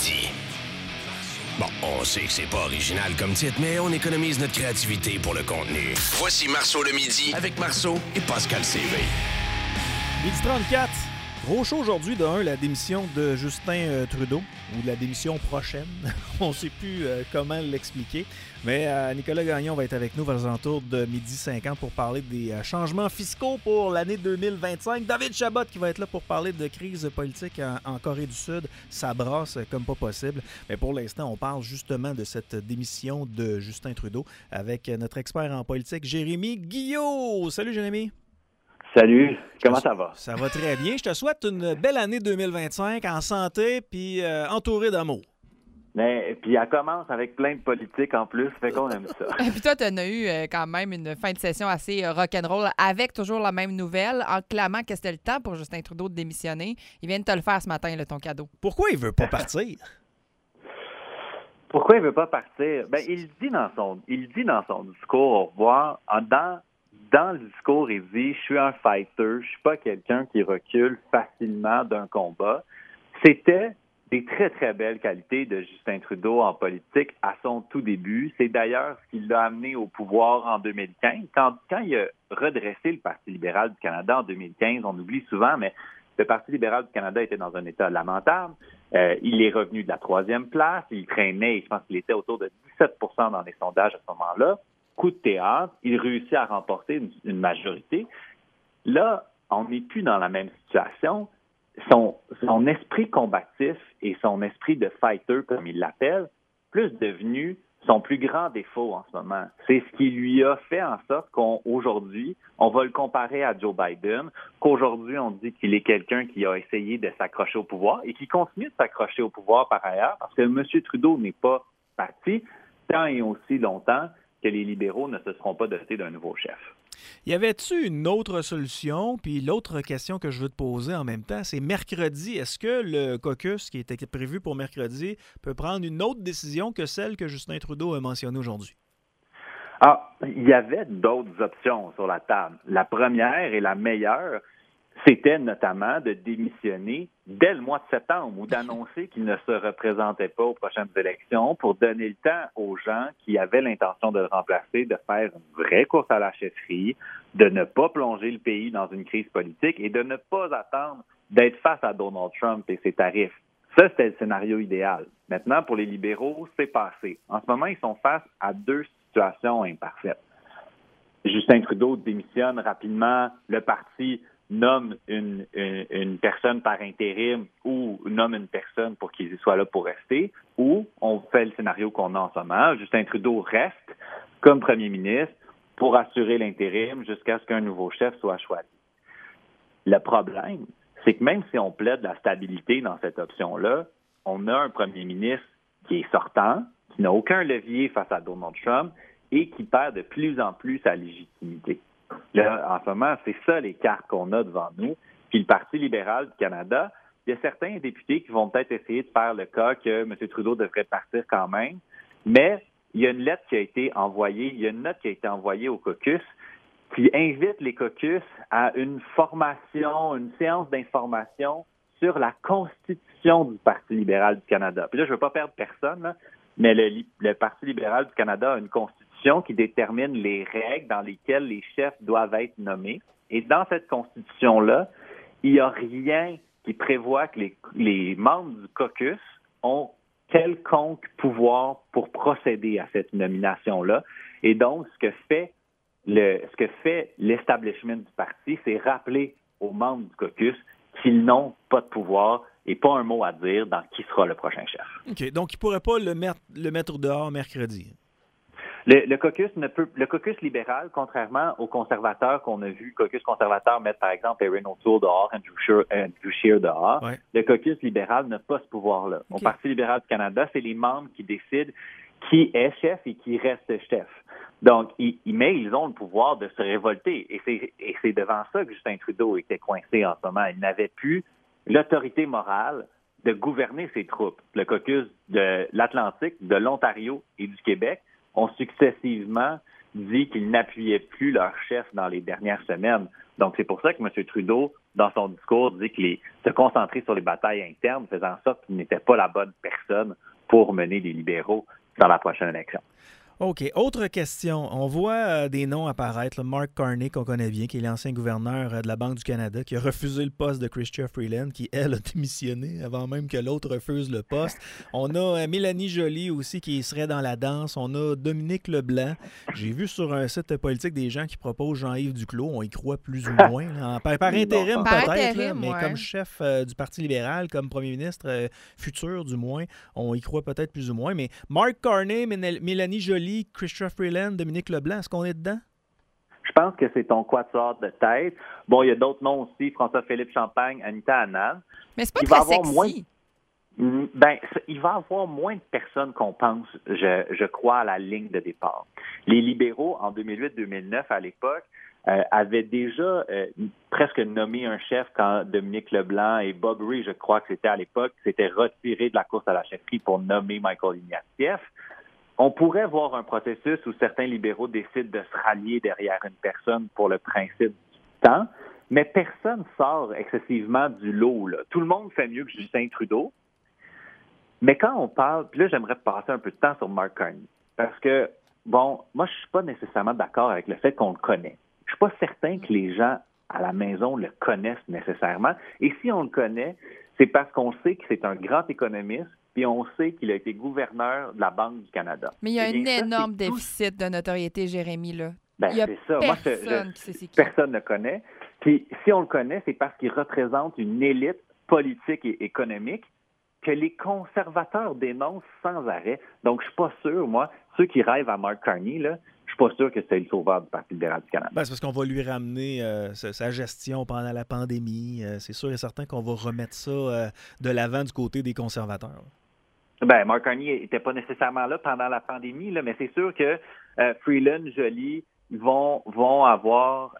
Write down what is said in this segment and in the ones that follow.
midi. Bon, on sait que c'est pas original comme titre, mais on économise notre créativité pour le contenu. Voici Marceau le midi avec Marceau et Pascal CV. Midi 34. Gros show aujourd'hui de la démission de Justin Trudeau, ou la démission prochaine. On ne sait plus comment l'expliquer. Mais Nicolas Gagnon va être avec nous vers les alentours de midi 50 pour parler des changements fiscaux pour l'année 2025. David Chabot qui va être là pour parler de crise politique en Corée du Sud. Ça brasse comme pas possible. Mais pour l'instant, on parle justement de cette démission de Justin Trudeau avec notre expert en politique, Jérémy Guillot. Salut Jérémy. Salut, comment ça va? Ça va très bien. Je te souhaite une belle année 2025 en santé puis entouré d'amour. Mais puis elle commence avec plein de politique en plus, fait qu'on aime ça. Et puis toi, tu en as eu quand même une fin de session assez rock'n'roll avec toujours la même nouvelle, en clamant que c'était le temps pour Justin Trudeau de démissionner. Il vient de te le faire ce matin, là, ton cadeau. Pourquoi il veut pas partir? Pourquoi il veut pas partir? Ben, il dit dans son discours au revoir, dans le discours, il dit « Je suis un fighter, je suis pas quelqu'un qui recule facilement d'un combat ». C'était des très, très belles qualités de Justin Trudeau en politique à son tout début. C'est d'ailleurs ce qui l'a amené au pouvoir en 2015. Quand il a redressé le Parti libéral du Canada en 2015, on oublie souvent, mais le Parti libéral du Canada était dans un état lamentable. Il est revenu de la 3e place. Il traînait, je pense qu'il était autour de 17 % dans les sondages à ce moment-là. Coup de théâtre, il réussit à remporter une majorité. Là, on n'est plus dans la même situation. Son esprit combatif et son esprit de fighter, comme il l'appelle, plus devenu son plus grand défaut en ce moment. C'est ce qui lui a fait en sorte qu'aujourd'hui, on va le comparer à Joe Biden, qu'aujourd'hui, on dit qu'il est quelqu'un qui a essayé de s'accrocher au pouvoir et qui continue de s'accrocher au pouvoir par ailleurs, parce que M. Trudeau n'est pas parti tant et aussi longtemps que les libéraux ne se seront pas dotés d'un nouveau chef. Y avait-tu une autre solution? Puis l'autre question que je veux te poser en même temps, c'est mercredi. Est-ce que le caucus qui était prévu pour mercredi peut prendre une autre décision que celle que Justin Trudeau a mentionnée aujourd'hui? Ah, il y avait d'autres options sur la table. La première et la meilleure, c'était notamment de démissionner dès le mois de septembre ou d'annoncer qu'il ne se représentait pas aux prochaines élections pour donner le temps aux gens qui avaient l'intention de le remplacer de faire une vraie course à la chefferie, de ne pas plonger le pays dans une crise politique et de ne pas attendre d'être face à Donald Trump et ses tarifs. Ça, c'était le scénario idéal. Maintenant, pour les libéraux, c'est passé. En ce moment, ils sont face à deux situations imparfaites. Justin Trudeau démissionne rapidement, le parti nomme une personne par intérim ou nomme une personne pour qu'il soit là pour rester, ou on fait le scénario qu'on a en ce moment. Justin Trudeau reste comme premier ministre pour assurer l'intérim jusqu'à ce qu'un nouveau chef soit choisi. Le problème, c'est que même si on plaide la stabilité dans cette option-là, on a un premier ministre qui est sortant, qui n'a aucun levier face à Donald Trump et qui perd de plus en plus sa légitimité. Là, en ce moment, c'est ça les cartes qu'on a devant nous. Puis le Parti libéral du Canada, il y a certains députés qui vont peut-être essayer de faire le cas que M. Trudeau devrait partir quand même, mais il y a une lettre qui a été envoyée, il y a une note qui a été envoyée au caucus qui invite les caucus à une formation, une séance d'information sur la constitution du Parti libéral du Canada. Puis là, je ne veux pas perdre personne, là, mais le Parti libéral du Canada a une constitution qui détermine les règles dans lesquelles les chefs doivent être nommés. Et dans cette constitution-là, il n'y a rien qui prévoit que les membres du caucus ont quelconque pouvoir pour procéder à cette nomination-là. Et donc, ce que fait l'establishment du parti, c'est rappeler aux membres du caucus qu'ils n'ont pas de pouvoir et pas un mot à dire dans qui sera le prochain chef. OK. Donc, il ne pourrait pas le mettre dehors mercredi. Le caucus libéral, contrairement aux conservateurs qu'on a vu, le caucus conservateur mettre par exemple Erin O'Toole dehors, Andrew Scheer dehors, ouais. Le caucus libéral n'a pas ce pouvoir-là. Okay. Au Parti libéral du Canada, c'est les membres qui décident qui est chef et qui reste chef. Donc, ils ont le pouvoir de se révolter. Et c'est devant ça que Justin Trudeau était coincé en ce moment. Il n'avait plus l'autorité morale de gouverner ses troupes. Le caucus de l'Atlantique, de l'Ontario et du Québec ont successivement dit qu'ils n'appuyaient plus leur chef dans les dernières semaines. Donc, c'est pour ça que M. Trudeau dans son discours, dit que se concentrer sur les batailles internes faisait en sorte qu'il n'était pas la bonne personne pour mener les libéraux dans la prochaine élection. OK. Autre question. On voit des noms apparaître. Là, Mark Carney, qu'on connaît bien, qui est l'ancien gouverneur de la Banque du Canada, qui a refusé le poste de Chrystia Freeland, qui, elle, a démissionné avant même que l'autre refuse le poste. On a Mélanie Joly aussi, qui serait dans la danse. On a Dominique Leblanc. J'ai vu sur un site politique des gens qui proposent Jean-Yves Duclos. On y croit plus ou moins. Là. Par intérim, par peut-être, intérim, mais ouais. comme chef du Parti libéral, comme premier ministre futur, du moins, on y croit peut-être plus ou moins. Mais Mark Carney, Mélanie Joly, Chrystia Freeland, Dominique Leblanc, est-ce qu'on est dedans? Je pense que c'est ton quatuor de tête. Bon, il y a d'autres noms aussi, François-Philippe Champagne, Anita Anand. Mais c'est pas très sexy. Il va y avoir moins de personnes qu'on pense, je crois, à la ligne de départ. Les libéraux, en 2008-2009, à l'époque, avaient déjà presque nommé un chef quand Dominique Leblanc et Bob Rae, je crois que c'était à l'époque, s'étaient retirés de la course à la chefferie pour nommer Michael Ignatieff. On pourrait voir un processus où certains libéraux décident de se rallier derrière une personne pour le principe du temps, mais personne sort excessivement du lot, là. Tout le monde fait mieux que Justin Trudeau. Mais quand on parle, puis là, j'aimerais passer un peu de temps sur Mark Carney, parce que, bon, moi, je suis pas nécessairement d'accord avec le fait qu'on le connaît. Je suis pas certain que les gens à la maison le connaissent nécessairement. Et si on le connaît, c'est parce qu'on sait que c'est un grand économiste, puis on sait qu'il a été gouverneur de la Banque du Canada. Mais il y a un énorme déficit de notoriété, Jérémy, là. Ben, il y a c'est ça. personne qui sait c'est qui. Personne ne le connaît. Puis si on le connaît, c'est parce qu'il représente une élite politique et économique que les conservateurs dénoncent sans arrêt. Donc, je suis pas sûr, moi, ceux qui rêvent à Mark Carney, là, je suis pas sûr que c'est le sauveur du Parti libéral du Canada. Ben, c'est parce qu'on va lui ramener sa gestion pendant la pandémie. C'est sûr et certain qu'on va remettre ça de l'avant du côté des conservateurs. Ben, Mark Carney n'était pas nécessairement là pendant la pandémie, là, mais c'est sûr que Freeland, Joly vont avoir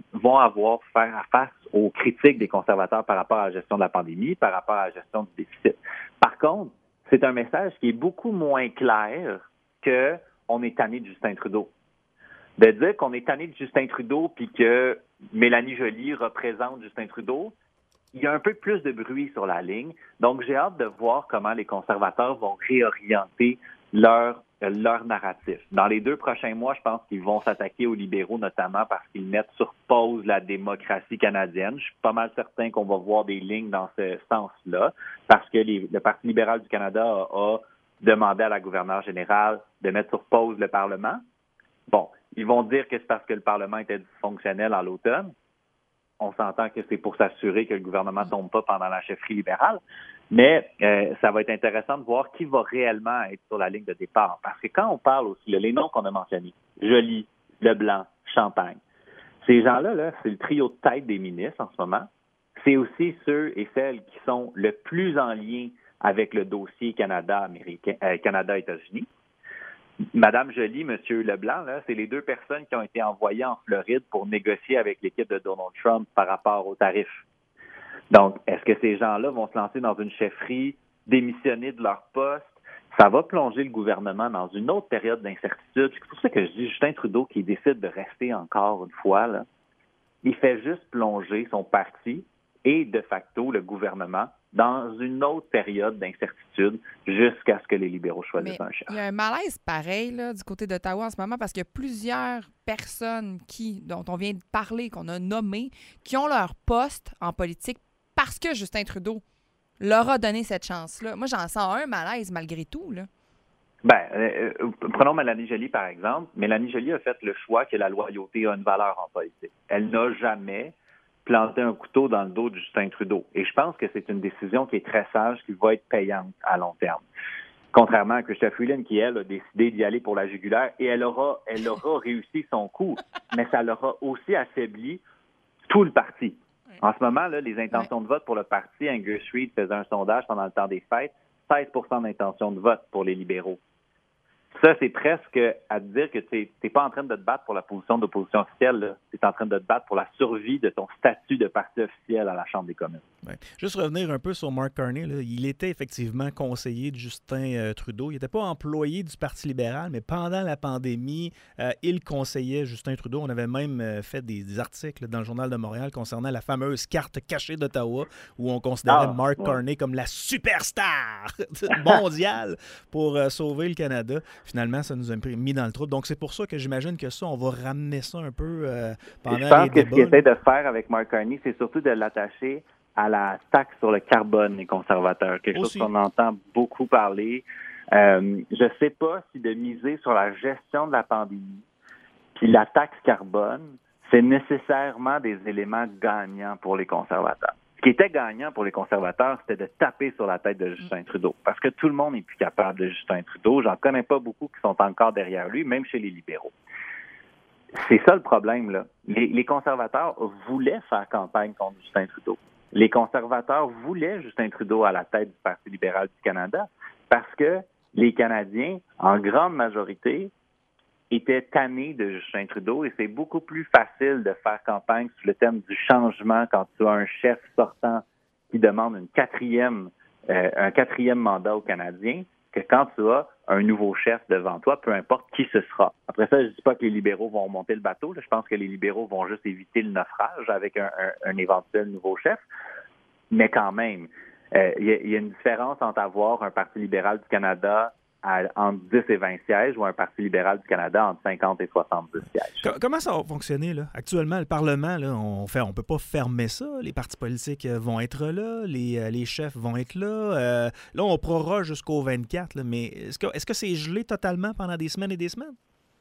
faire face aux critiques des conservateurs par rapport à la gestion de la pandémie, par rapport à la gestion du déficit. Par contre, c'est un message qui est beaucoup moins clair que on est tanné de Justin Trudeau. De dire qu'on est tanné de Justin Trudeau puis que Mélanie Joly représente Justin Trudeau, il y a un peu plus de bruit sur la ligne. Donc, j'ai hâte de voir comment les conservateurs vont réorienter leur narratif. Dans les 2 prochains mois, je pense qu'ils vont s'attaquer aux libéraux, notamment parce qu'ils mettent sur pause la démocratie canadienne. Je suis pas mal certain qu'on va voir des lignes dans ce sens-là, parce que le Parti libéral du Canada a demandé à la gouverneure générale de mettre sur pause le Parlement. Bon, ils vont dire que c'est parce que le Parlement était dysfonctionnel à l'automne. On s'entend que c'est pour s'assurer que le gouvernement ne tombe pas pendant la chefferie libérale. Mais ça va être intéressant de voir qui va réellement être sur la ligne de départ. Parce que quand on parle aussi, là, les noms qu'on a mentionnés, Joly, Leblanc, Champagne, ces gens-là, là, c'est le trio de tête des ministres en ce moment. C'est aussi ceux et celles qui sont le plus en lien avec le dossier Canada-États-Unis. Madame Joly, Monsieur Leblanc, là, c'est les 2 personnes qui ont été envoyées en Floride pour négocier avec l'équipe de Donald Trump par rapport aux tarifs. Donc, est-ce que ces gens-là vont se lancer dans une chefferie, démissionner de leur poste? Ça va plonger le gouvernement dans une autre période d'incertitude. C'est pour ça que je dis Justin Trudeau qui décide de rester encore une fois, là, il fait juste plonger son parti et de facto le gouvernement dans une autre période d'incertitude jusqu'à ce que les libéraux choisissent un chef. Il y a un malaise pareil là, du côté d'Ottawa en ce moment parce qu'il y a plusieurs personnes dont on vient de parler, qu'on a nommées, qui ont leur poste en politique parce que Justin Trudeau leur a donné cette chance-là. Moi, j'en sens un malaise malgré tout, là. Prenons Mélanie Joly, par exemple. Mélanie Joly a fait le choix que la loyauté a une valeur en politique. Elle n'a jamais planté un couteau dans le dos de Justin Trudeau. Et je pense que c'est une décision qui est très sage, qui va être payante à long terme. Contrairement à Chrystia Freeland, qui, elle, a décidé d'y aller pour la jugulaire, et elle aura réussi son coup, mais ça l'aura aussi affaibli tout le parti. En ce moment, là, les intentions de vote pour le parti, Angus Reid faisait un sondage pendant le temps des fêtes, 16 % d'intention de vote pour les libéraux. Ça, c'est presque à te dire que tu n'es pas en train de te battre pour la position d'opposition officielle. Tu es en train de te battre pour la survie de ton statut de parti officiel à la Chambre des communes. Ouais. Juste revenir un peu sur Mark Carney, là. Il était effectivement conseiller de Justin Trudeau. Il n'était pas employé du Parti libéral, mais pendant la pandémie, il conseillait Justin Trudeau. On avait même fait des articles dans le Journal de Montréal concernant la fameuse carte cachée d'Ottawa, où on considérait Mark Carney comme la superstar mondiale pour sauver le Canada. Finalement, ça nous a mis dans le trou. Donc, c'est pour ça que j'imagine que ça, on va ramener ça un peu pendant les débats. Je pense que ce qu'ils essaient de faire avec Mark Carney, c'est surtout de l'attacher à la taxe sur le carbone des conservateurs, quelque chose qu'on entend beaucoup parler. Je ne sais pas si de miser sur la gestion de la pandémie puis la taxe carbone, c'est nécessairement des éléments gagnants pour les conservateurs. Ce qui était gagnant pour les conservateurs, c'était de taper sur la tête de Justin Trudeau, parce que tout le monde n'est plus capable de Justin Trudeau. J'en connais pas beaucoup qui sont encore derrière lui, même chez les libéraux. C'est ça le problème, là. Les conservateurs voulaient faire campagne contre Justin Trudeau. Les conservateurs voulaient Justin Trudeau à la tête du Parti libéral du Canada parce que les Canadiens, en grande majorité, étaient tannés de Justin Trudeau et c'est beaucoup plus facile de faire campagne sous le thème du changement quand tu as un chef sortant qui demande un quatrième mandat aux Canadiens que quand tu as un nouveau chef devant toi, peu importe qui ce sera. Après ça, je ne dis pas que les libéraux vont monter le bateau. Là. Je pense que les libéraux vont juste éviter le naufrage avec un éventuel nouveau chef. Mais quand même, il y a une différence entre avoir un Parti libéral du Canada entre 10 et 20 sièges ou un Parti libéral du Canada entre 50 et 70 sièges. Comment ça va fonctionner, là? Actuellement, le Parlement, là, on peut pas fermer ça. Les partis politiques vont être là, les chefs vont être là. Là, on proroge jusqu'au 24, là, mais est-ce que c'est gelé totalement pendant des semaines et des semaines?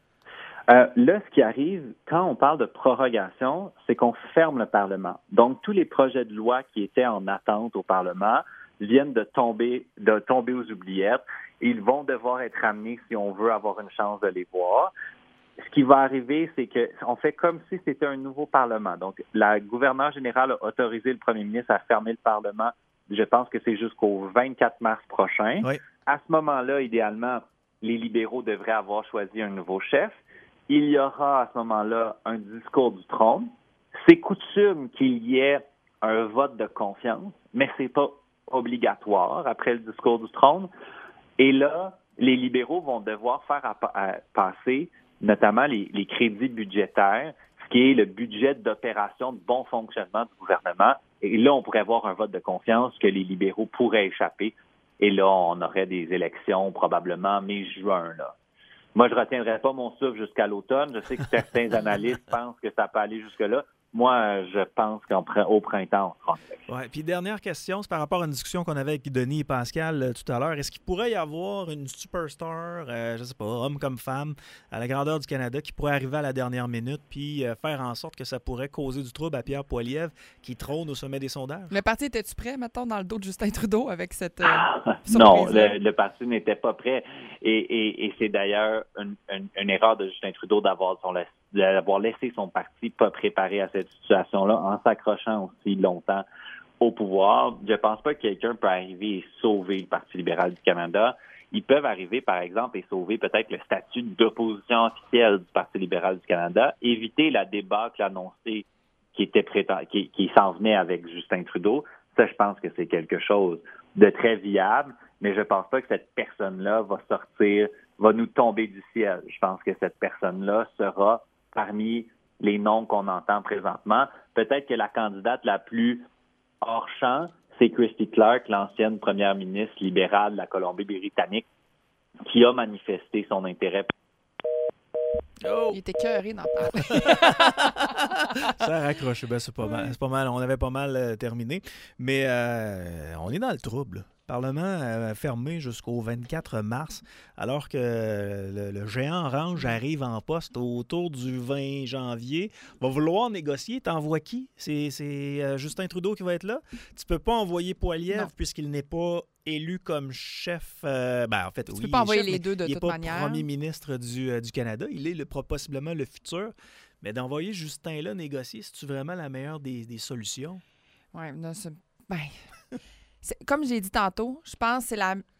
Là, ce qui arrive, quand on parle de prorogation, c'est qu'on ferme le Parlement. Donc, tous les projets de loi qui étaient en attente au Parlement viennent de tomber aux oubliettes. Ils vont devoir être ramenés si on veut avoir une chance de les voir. Ce qui va arriver, c'est qu'on fait comme si c'était un nouveau Parlement. Donc, la gouverneure générale a autorisé le premier ministre à fermer le Parlement. Je pense que c'est jusqu'au 24 mars prochain. Oui. À ce moment-là, idéalement, les libéraux devraient avoir choisi un nouveau chef. Il y aura à ce moment-là un discours du trône. C'est coutume qu'il y ait un vote de confiance, mais c'est pas obligatoire après le discours du trône. Et là, les libéraux vont devoir faire passer notamment les crédits budgétaires, ce qui est le budget d'opération de bon fonctionnement du gouvernement. Et là, on pourrait avoir un vote de confiance que les libéraux pourraient échapper. Et là, on aurait des élections probablement mai-juin, là. Moi, je ne retiendrai pas mon souffle jusqu'à l'automne. Je sais que certains analystes pensent que ça peut aller jusque-là. Moi, je pense qu'au printemps, on sera. Ouais. Puis dernière question, c'est par rapport à une discussion qu'on avait avec Denis et Pascal tout à l'heure. Est-ce qu'il pourrait y avoir une superstar, je ne sais pas, homme comme femme, à la grandeur du Canada, qui pourrait arriver à la dernière minute puis faire en sorte que ça pourrait causer du trouble à Pierre Poilievre qui trône au sommet des sondages? Le parti, était-tu prêt, mettons, dans le dos de Justin Trudeau avec cette non, le parti n'était pas prêt. Et c'est d'ailleurs une erreur de Justin Trudeau d'avoir laissé son parti pas préparé à cette situation-là en s'accrochant aussi longtemps au pouvoir. Je pense pas que quelqu'un peut arriver et sauver le Parti libéral du Canada. Ils peuvent arriver, par exemple, et sauver peut-être le statut d'opposition officielle du Parti libéral du Canada, éviter la débâcle annoncée qui s'en venait avec Justin Trudeau. Ça, je pense que c'est quelque chose de très viable, mais je pense pas que cette personne-là va nous tomber du ciel. Je pense que cette personne-là sera parmi les noms qu'on entend présentement. Peut-être que la candidate la plus hors champ, c'est Christy Clark, l'ancienne première ministre libérale de la Colombie-Britannique, qui a manifesté son intérêt. Oh! Il était écœuré d'en parler. Ça raccroche. Ben, c'est pas mal. C'est pas mal. On avait pas mal terminé. Mais on est dans le trouble. Parlement fermé jusqu'au 24 mars, alors que le géant orange arrive en poste autour du 20 janvier. Va vouloir négocier. T'envoies qui? C'est Justin Trudeau qui va être là. Tu peux pas envoyer Poilievre puisqu'il n'est pas élu comme chef. En fait, tu peux pas envoyer les deux de toute manière. Il n'est pas premier ministre du Canada. Il est possiblement le futur. Mais d'envoyer Justin là négocier, c'est-tu vraiment la meilleure des solutions? Oui, comme j'ai dit tantôt, je pense que c'est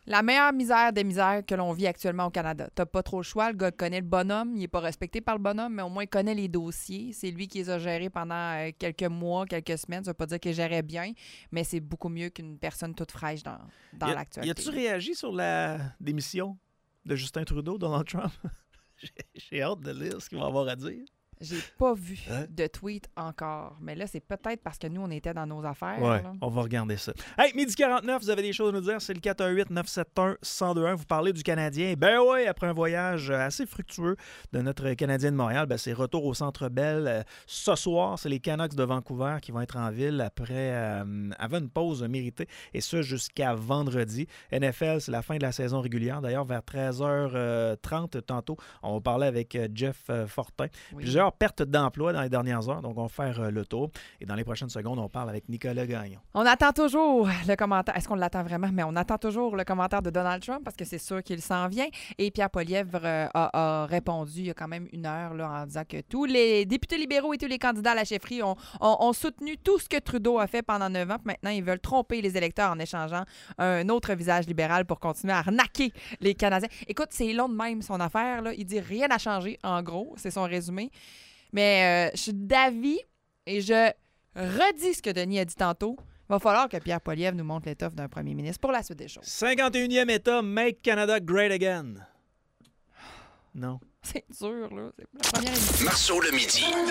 La meilleure misère des misères que l'on vit actuellement au Canada. T'as pas trop le choix. Le gars connaît le bonhomme. Il est pas respecté par le bonhomme, mais au moins il connaît les dossiers. C'est lui qui les a gérés pendant quelques mois, quelques semaines. Ça veut pas dire qu'il gérait bien, mais c'est beaucoup mieux qu'une personne toute fraîche dans l'actualité. Y a-tu réagi sur la démission de Justin Trudeau, Donald Trump? J'ai hâte de lire ce qu'il va avoir à dire. J'ai pas vu de tweet encore. Mais là, c'est peut-être parce que nous, on était dans nos affaires. Ouais, là. on va regarder ça. Hey, 12h49, vous avez des choses à nous dire. C'est le 418-971-1021. Vous parlez du Canadien. Ben oui, après un voyage assez fructueux de notre Canadien de Montréal, ben c'est retour au Centre Bell. Ce soir, c'est les Canucks de Vancouver qui vont être en ville avant une pause méritée. Et ça, jusqu'à vendredi. NFL, c'est la fin de la saison régulière. D'ailleurs, vers 13h30 tantôt, on va parler avec Jeff Fortin. Oui. Plusieurs pertes d'emploi dans les dernières heures, donc on va faire le tour. Et dans les prochaines secondes, on parle avec Nicolas Gagnon. On attend toujours le commentaire. Est-ce qu'on l'attend vraiment? Mais on attend toujours le commentaire de Donald Trump parce que c'est sûr qu'il s'en vient. Et Pierre Poilievre a répondu il y a quand même une heure là, en disant que tous les députés libéraux et tous les candidats à la chefferie ont soutenu tout ce que Trudeau a fait pendant 9 ans. Puis maintenant, ils veulent tromper les électeurs en échangeant un autre visage libéral pour continuer à arnaquer les Canadiens. Écoute, c'est long de même son affaire. Là. Il dit rien n'a changé, en gros. C'est son résumé. Mais je suis d'avis et je redis ce que Denis a dit tantôt. Il va falloir que Pierre Poilievre nous montre l'étoffe d'un premier ministre pour la suite des choses. 51e État, Make Canada Great Again. Non. C'est dur, là. C'est la première émission. Marceau le midi.